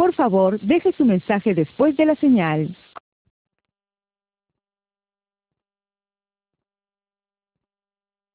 Por favor, deje su mensaje después de la señal.